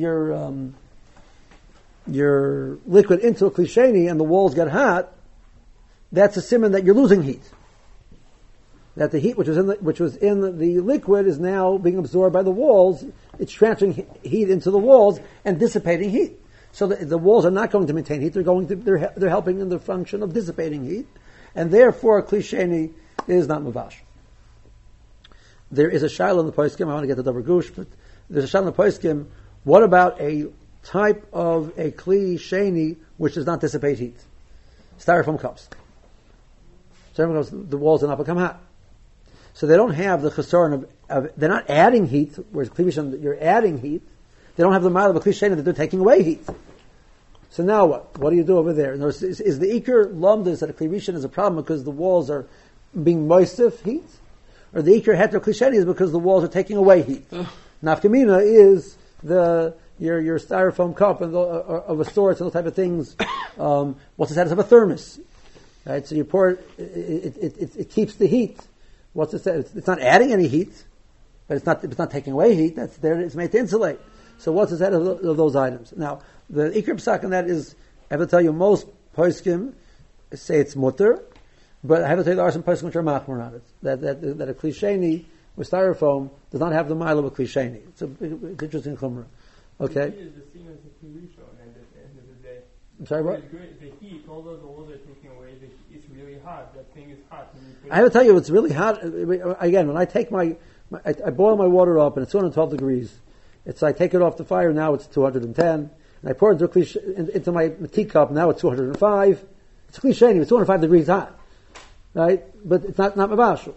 your liquid into a Kli Sheni and the walls get hot, that's a siman that you're losing heat. That the heat which was in the liquid is now being absorbed by the walls. It's transferring heat into the walls and dissipating heat. So the walls are not going to maintain heat. They're helping in the function of dissipating heat, and therefore Kli Sheni is not mavash. there is a shaila in the poskim. I want to get to davar gush, but there's a shaila in the poskim. What about a type of a kli sheni which does not dissipate heat? Styrofoam cups. Styrofoam cups, the walls do not become hot. So they don't have the chesaron of they're not adding heat, whereas kli rishon, you're adding heat. They don't have the mile of a kli sheni that they're taking away heat. So now what? What do you do over there? Is the ikar lumdus that a kli rishon is a problem because the walls are being moist of heat? Or the ikar heter kli sheni is because the walls are taking away heat? Nafkamina is your styrofoam cup and of a sort and those type of things. What's the status of a thermos? Right, so you pour it keeps the heat. What's the status? It's not adding any heat, but it's not taking away heat. That's there. It's made to insulate. So what's the status of those items? Now the ikar psak on that is I have to tell you most poskim say it's mutter, but I have to tell you there are some poskim which are machmir on it. That a kli sheni with styrofoam does not have the mile of a kli sheni. It's interesting chumrah. Okay. The heat is the same as the kli rishon at the end of the day. I'm sorry, what? The heat, although the walls are taken away, it's really hot. That thing is hot. I have to tell you, it's really hot. Again, when I take I boil my water up and it's 212 degrees. I take it off the fire, now it's 210. And I pour it into my teacup, now it's 205. It's a kli sheni, it's 205 degrees hot. Right? But it's not mavashel.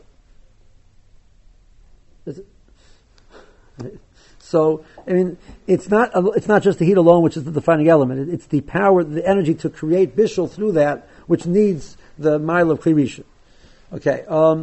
So, I mean, it's not just the heat alone which is the defining element. It's the power, the energy to create bishul through that, which needs the mile of kli rishon. Okay.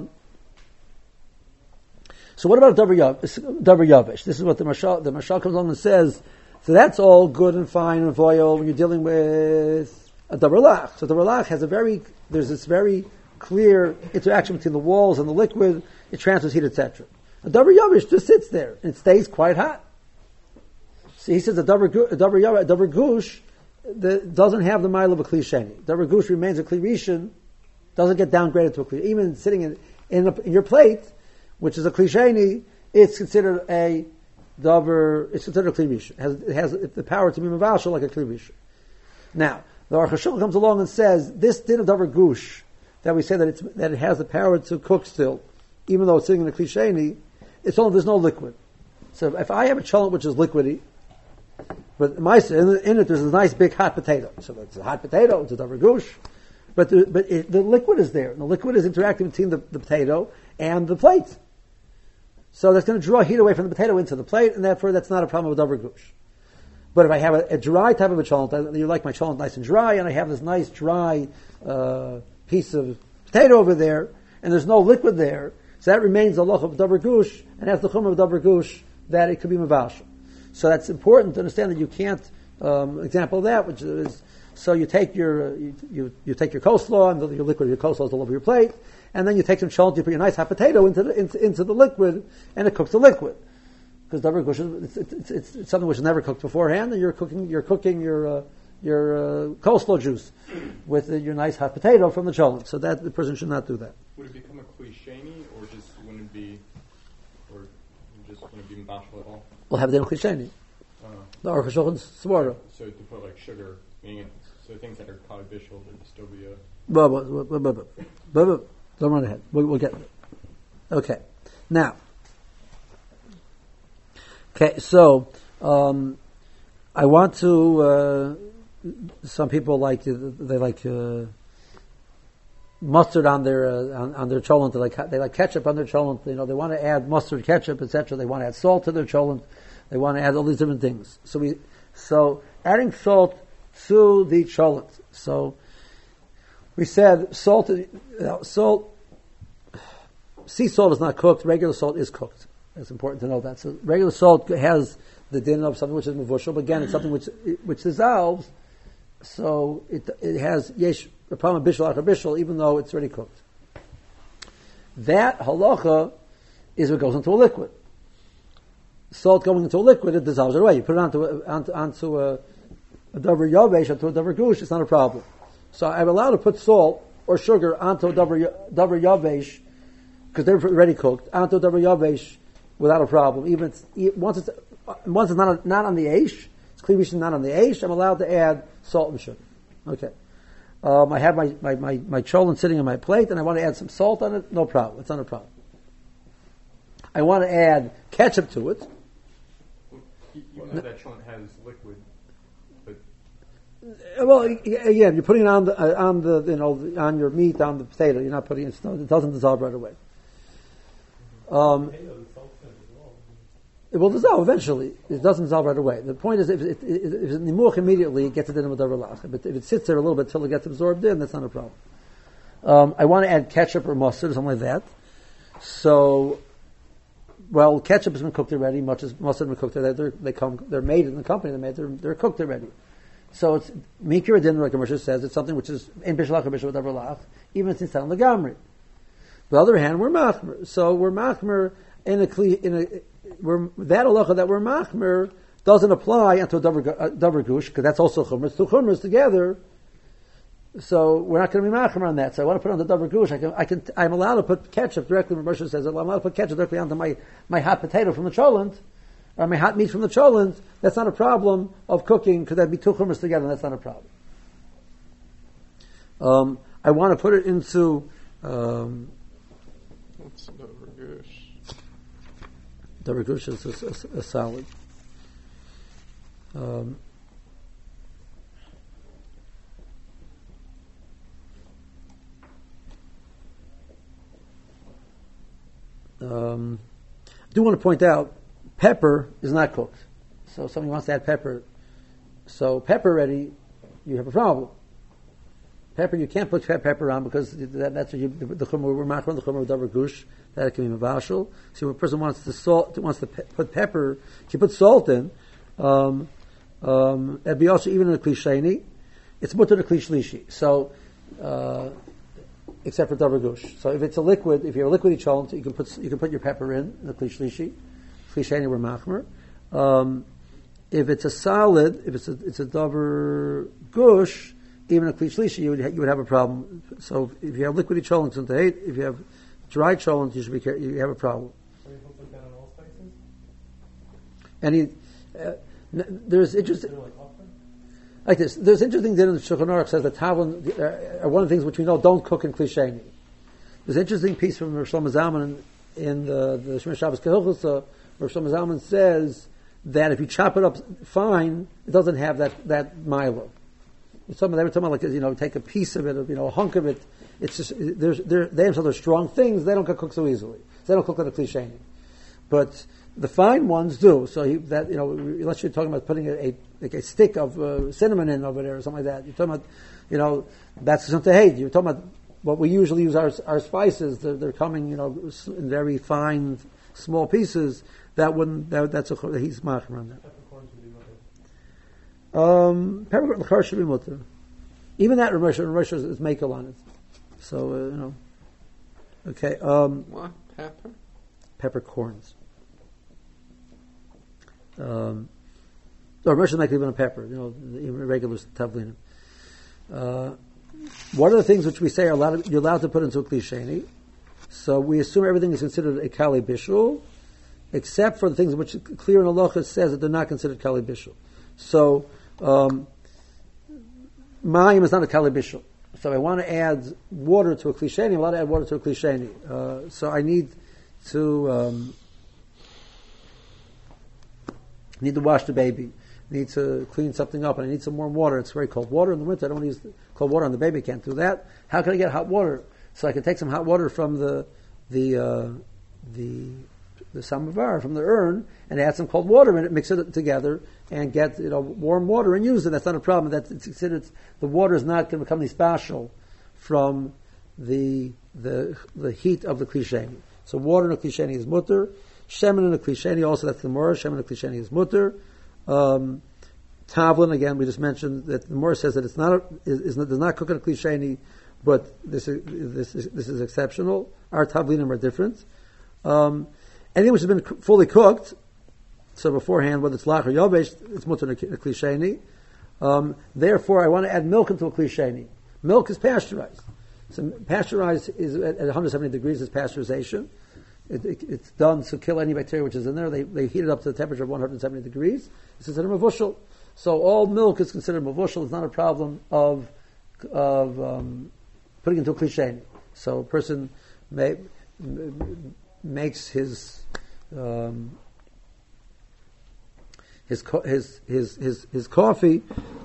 So what about davar yavesh? This is what the mashal comes along and says. So that's all good and fine and voyal when you're dealing with a davar lach. So davar lach has there's this very clear interaction between the walls and the liquid. It transfers heat, etc. A davar yavesh just sits there and it stays quite hot. So he says a davar gush doesn't have the mile of a kli sheni. Davar gush remains a kli rishon, doesn't get downgraded to a kli. Even sitting in your plate, which is a kli sheni, it's considered a davar. It's considered a kli rishon. It has the power to be mavashel like a kli rishon. Now the Aruch HaShulchan comes along and says this din of davar gush that we say that it has the power to cook still, even though it's sitting in a kli sheni. It's only there's no liquid. So if I have a cholent which is liquidy, but in it there's a nice big hot potato. So it's a hot potato, it's a davar gush, but the liquid is there. And the liquid is interacting between the potato and the plate. So that's going to draw heat away from the potato into the plate, and therefore that's not a problem with davar gush. But if I have a dry type of a cholent, you like my cholent nice and dry, and I have this nice dry piece of potato over there, and there's no liquid there, so that remains the loch of davar gush, and that's the chum of davar gush that it could be mavashel. So that's important to understand that you can't. Example of that, which is, so you take your you take your coleslaw and your liquid, your coleslaw is all over your plate, and then you take some cholent, you put your nice hot potato into the liquid, and it cooks the liquid. Because davar gush it's something which is never cooked beforehand, and you're cooking your coleslaw juice with your nice hot potato from the cholent. So that the person should not do that. Would it become a kli sheni, or just wouldn't be mavashel at all? We'll have the kli sheni. The Aruch HaShulchan's svara. So to put like sugar, meaning so things that are called bishul would still be a. Don't run ahead. We'll get there. Okay. Now. Okay, so I want to. Some people like mustard on their cholent. They like ketchup on their cholent. They want to add mustard, ketchup, etc. They want to add salt to their cholent. They want to add all these different things. So adding salt to the cholent. So we said salt. Sea salt is not cooked. Regular salt is cooked. It's important to know that. So regular salt has the din of something which is mevushal, but again, it's something which dissolves. So it has yesh a problem of bishul after bishul, even though it's already cooked. That halacha is what goes into a liquid. Salt going into a liquid, it dissolves it away. You put it onto a davar yavesh, onto a davar gush, it's not a problem. So I'm allowed to put salt or sugar onto a davar yavesh because they're already cooked onto a davar yavesh without a problem. Even once it's not on the eish, it's kli rishon not on the eish. I'm allowed to add salt and sugar. Okay. I have my cholent sitting on my plate, and I want to add some salt on it. No problem. It's not a problem. I want to add ketchup to it. Even though that cholent has liquid, but Well, again, you're putting it on on your meat, on the potato. You're not putting it doesn't dissolve right away. It will dissolve eventually. It doesn't dissolve right away. The point is, if it's nimuch immediately, it gets it in with davar. But if it sits there a little bit till it gets absorbed in, that's not a problem. I want to add ketchup or mustard or something like that. So, well, ketchup has been cooked already. Much as mustard has been cooked already. They're made in the company. They're cooked already. So it's mikir din, like the Moshe says. It's something which is in bishlach or bishul davar, even if it's inside the gamri. On the other hand, we're machmer. So we're machmer in a that halacha that we're machmer doesn't apply until davar gush, because that's also chumras. Two chumras together. So we're not going to be machmer on that. So I want to put on the davar gush. I'm allowed to put ketchup directly. Moshe says I'm allowed to put ketchup directly onto my hot potato from the cholent, or my hot meat from the cholent. That's not a problem of cooking, because that'd be two chumras together, and that's not a problem. I want to put it into. What's davar gush? Davar gush is a salad. I do want to point out, pepper is not cooked. So somebody wants to add pepper. So pepper already, you have a problem. Pepper, you can't put pepper on, because that's what the chumra, we're machmer, the chumra davar gush, that it can be mavashal. So if a person wants to put pepper, if you put salt in, it'd be also even in a klisheni, it's mutter to klishlishi. So, except for davar gush. So if it's a liquid, if you're a liquidy cholent, you can put your pepper in the klishlishi. Klisheni we're machmer. If it's a solid, if it's a davar gush, even a klishlishi, you would have a problem. So if you have liquidy cholent into hate, if you have dry cholent, you should be careful. You have a problem. So you put that on all spices? There's interesting. Like this, there's interesting thing in the Shulchan Aruch says that tavlin are one of the things which we know don't cook in klisheni. There's an interesting piece from Rosh Shlomo Zalman in the Shemir Shabbos Kehilchos. Rosh Shlomo Zalman says that if you chop it up fine, it doesn't have that milo. They were talking about take a piece of it, a hunk of it. It's just they themselves are strong things. They don't get cooked so easily. They don't cook like a klisheni, but the fine ones do. So unless you're talking about putting a stick of cinnamon in over there or something like that, you're talking about that's something to hate. You're talking about what we usually use our spices. They're coming in very fine small pieces. That's he's machmer on that. Peppercorn should be mutter. Even that Ramesh is makel on it. So okay. What pepper? Peppercorns. Ramesh is makel even a pepper. Even regular tavlin. What are the things which we say you're allowed to put into a klisheni? So we assume everything is considered a kali bishul, except for the things which clear in halacha says that they're not considered kali bishul. So mayim is not a kali bishul. So I want to add water to a klisheni. I'm allowed to add water to a klisheni. So I need to wash the baby. I need to clean something up, and I need some warm water. It's very cold water in the winter. I don't want to use cold water on the baby. I can't do that. How can I get hot water? So I can take some hot water from the samovar, from the urn, and add some cold water in it, mix it together, and get warm water and use it. That's not a problem. That's considered the water is not going to become special from the heat of the klisheni. So water in a klisheni is mutter. Shemen in a klisheni also, that's the Gemara. Shemen in a klisheni is mutter. Tavlin, again, we just mentioned that the Gemara says that does not cook in a klisheni, but this is exceptional. Our tavlinim are different. Anything which has been fully cooked, so beforehand, whether it's lach or yavesh, it's mutter in a klisheni. Therefore, I want to add milk into a klisheni. Milk is pasteurized. So pasteurized is at 170 degrees is pasteurization. It's done to kill any bacteria which is in there. They heat it up to the temperature of 170 degrees. It's considered mavushal. So all milk is considered mavushal. It's not a problem of putting into a klisheni. So a person makes his his coffee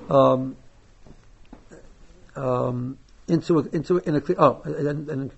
into in a and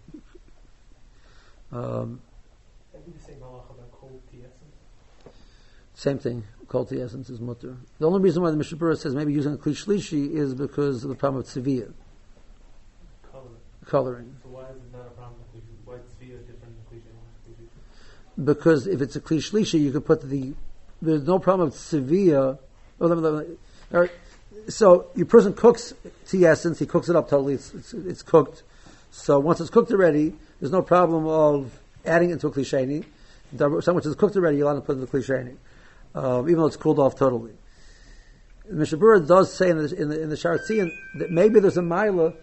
same thing. Cold tea essence is mutter. The only reason why the Mishnah Berurah says maybe using a kli shlishi is because of the problem of tziviyah. Coloring. So why is it not a problem? Why is tziviyah different than kli shlishi? Because if it's a kli shlishi, you could put there's no problem with tziviyah. All right. So your person cooks tea essence, he cooks it up totally, it's cooked. So once it's cooked already, there's no problem of adding it into a kli sheni. So much is cooked already, you're allowed to put it in the kli sheni. Even though it's cooled off totally. The Mishnah Berurah does say in the Sharatzian that maybe there's a mila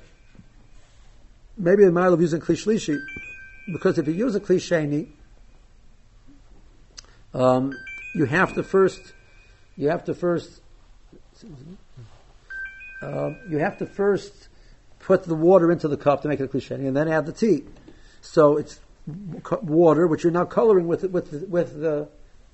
of using kli shlishi, because if you use a kli sheni, you have to first put the water into the cup to make it a kli sheni, and then add the tea. So it's water which you're now coloring with the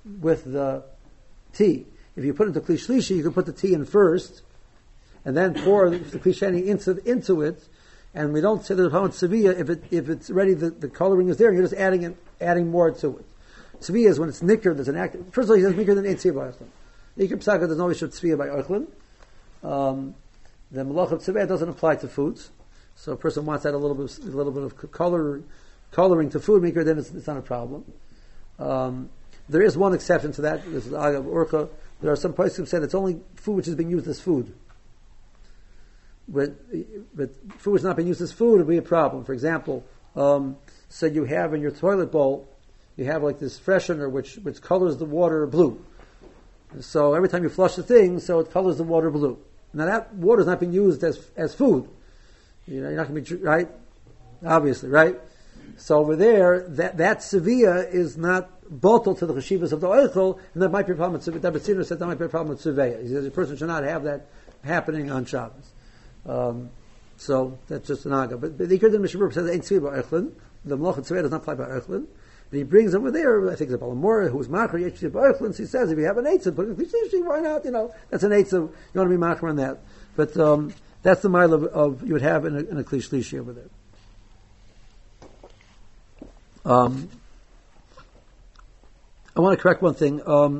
tea. If you put it into kli shlishi, you can put the tea in first, and then pour the kli sheni into it. And we don't say there's a problem with tziviyah if it's ready, the coloring is there, and you're just adding more to it. Tziviyah is when it's nicker. There's an active. First of all, he says nicker than ein tziviyah by ochlin. The Ikar Pesach there's no issue of tziviyah by ochlin. The malach of tziviyah doesn't apply to foods. So a person wants to add a little bit of coloring to food maker, then it's not a problem. There is one exception to that. This is Agav Urcha. There are some places who said it's only food which is being used as food. But food which is not being used as food would be a problem. For example, so you have in your toilet bowl, you have like this freshener which colors the water blue. So every time you flush the thing, so it colors the water blue. Now that water is not being used as food. You're not going to be right, obviously, right. So over there, that sevilla is not bottled to the cheshivas of the oichel, and that might be a problem with David Sinner said that might be a problem with surveya. He says a person should not have that happening on Shabbos. So that's just an aga. But the Ikar Mishnah Berurah says ain't tziviyah ba'echlin. The malach of tziviyah does not apply ba'echlin. And he brings over there, I think it's a Balamora who's machar yet tziviyah ba'echlin. So he says if you have an eitzah, put it in kli, why not? That's an eitzah. You want to be machar on that. But that's the mile of you would have in a kli shlishi over there. I want to correct one thing.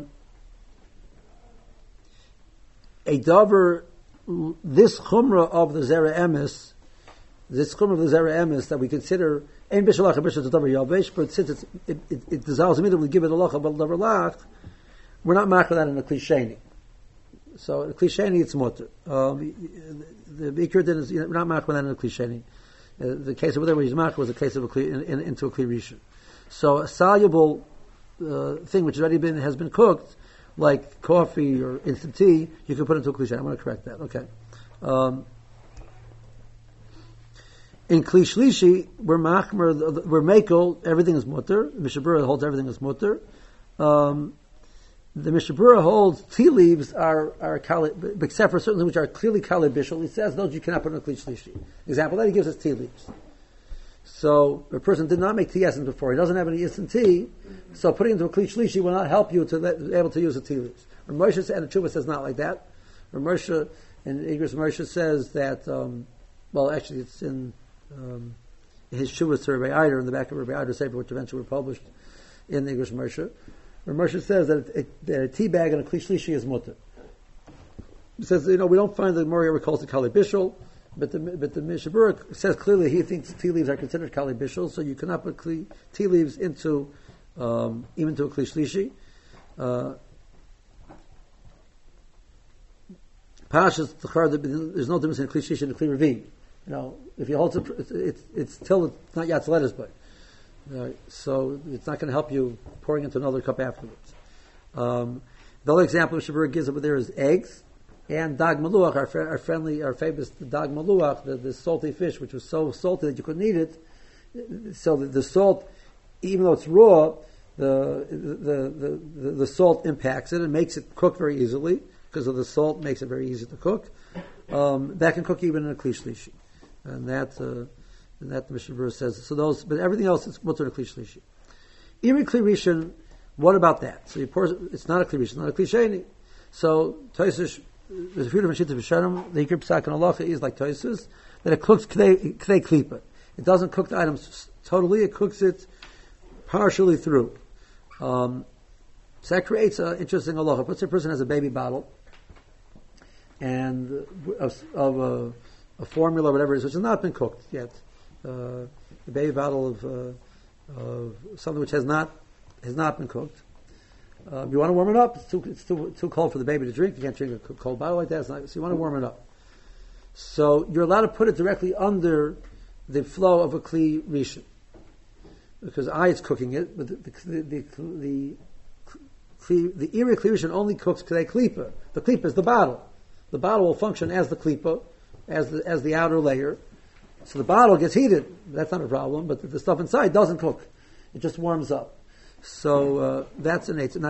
A davar, this chumrah of the zera emes, that we consider ein bishalach bishul davar yavesh, but since it dissolves immediately, give it a lach about davar lach, we're not marking that in a kli sheni. So a kli sheni it's mutter. The ikar din is we're not marking that in a kli sheni. The case over there where he's marked was a case of into a kli rishon. So a soluble thing which has been cooked, like coffee or instant tea, you can put into a kli sheni. I'm going to correct that. Okay. In kli shlishi, we're mekel, everything is mutter. The Mishnah Berurah holds everything is mutter. The Mishnah Berurah holds tea leaves are kali, except for certain things which are clearly kali bishul. He says those you cannot put in a kli shlishi. Example that he gives us tea leaves. So a person did not make tea essence before. He doesn't have any instant tea, so putting it into a kli shlishi will not help you to be able to use the tea leaves. Rav Moshe and the Tshuva says not like that. Rav Moshe and Igros Moshe says that. Actually, it's in his Tshuva to Rabbi Eider in the back of Rabbi Eider's Sefer, which eventually were published in Igros Moshe. Rav Moshe says that a tea bag and a kli shlishi is mutter. He says, we don't find the Gemara ever calls it kali bishul, but the Mishnah Berurah says clearly he thinks tea leaves are considered kali bishul, so you cannot put tea leaves into even to a kli shlishi. Pashas there's no difference in a kli shlishi and a kli revi. If you hold it's till it's not yatz letters, but. So it's not going to help you pouring into another cup afterwards. The other example Mishnah Berurah gives over there is eggs and dag maluach, our famous dag maluach, the salty fish, which was so salty that you couldn't eat it. So the salt, even though it's raw, the salt impacts it and makes it cook very easily because of the salt makes it very easy to cook. That can cook even in a kli shlishi, and that the Mishnah Berurah says. So but everything else is mutter in a kli shlishi. Even kli rishon, What about that? So you pour, it's not a kli rishon, it's not a kli sheni. So Tosus, there's a few different sheets of Yisharim. The Hikr Psak and Halacha is like Tosus, that it cooks K'nei Klipa. It doesn't cook the items totally, it cooks it partially through. So that creates an interesting halacha. Let's say a person has a baby bottle and of a formula, whatever it is, which has not been cooked yet. The baby bottle of something which has not been cooked. You want to warm it up. It's too cold for the baby to drink. You can't drink a cold bottle like that. So you want to warm it up. So you're allowed to put it directly under the flow of a kli rishon, because it's cooking it, but the iri kli rishon only cooks k'dei klipa. The klipa is the bottle. The bottle will function as the klipa, as the outer layer. So the bottle gets heated. That's not a problem, but the stuff inside doesn't cook. It just warms up. So that's an eight.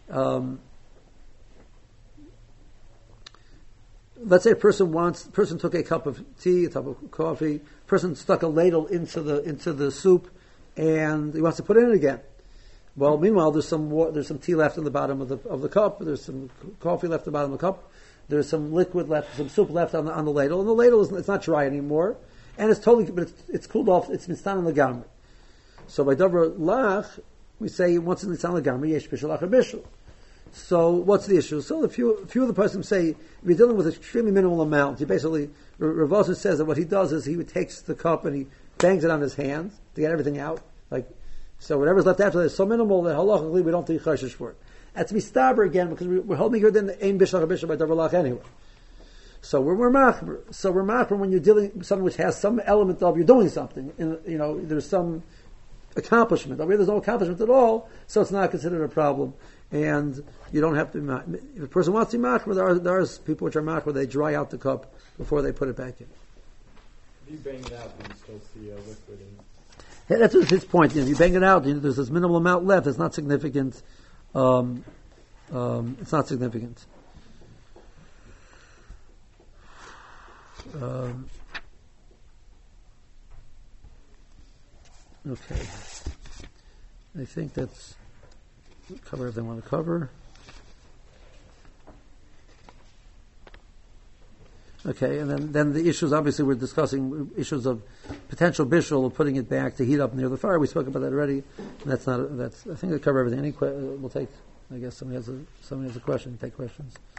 Let's say a person took a cup of tea, a cup of coffee, person stuck a ladle into the soup, and he wants to put it in again. Well, meanwhile, there's some tea left in the bottom of the cup. There's some coffee left in the bottom of the cup. There's some liquid left, some soup left on the ladle, and the ladle it's not dry anymore, and but it's cooled off. It's nistan legamri. So by davar lach, we say once it's nistan legamri, yesh bishul achar bishul. So what's the issue? So a few of the persons say, if you're dealing with an extremely minimal amount, you basically, Rav Osher says that what he does is he takes the cup and he bangs it on his hands to get everything out. So whatever's left after that is so minimal that halachically we don't take chashish for it. That's mistaber again, because we're holding here then the ein bishul bishul by davar lach anyway. So we're machmer. So we're machmer when you're dealing with something which has some element of you're doing something. There's some accomplishment. Over here there's no accomplishment at all, so it's not considered a problem. And you don't have to, if a person wants to be machmer, there are people which are machmer, they dry out the cup before they put it back in. If you bang it out, then you still see liquid in. Yeah, that's his point. If you bang it out, there's this minimal amount left. It's not significant. It's not significant. Okay. I think that's cover everything I want to cover. Okay, and then the issues, obviously we're discussing issues of potential bishul, of putting it back to heat up near the fire. We spoke about that already. And I think they cover everything. We'll take, I guess somebody has a question, take questions.